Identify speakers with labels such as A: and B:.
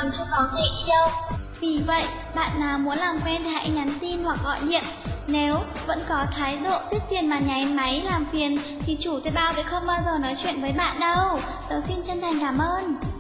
A: làm cho có người yêu.
B: Vì vậy, bạn nào muốn làm quen thì hãy nhắn tin hoặc gọi điện. Nếu vẫn có thái độ tiếc tiền mà nháy máy làm phiền thì chủ thuê bao sẽ không bao giờ nói chuyện với bạn đâu. Tớ xin chân thành cảm ơn.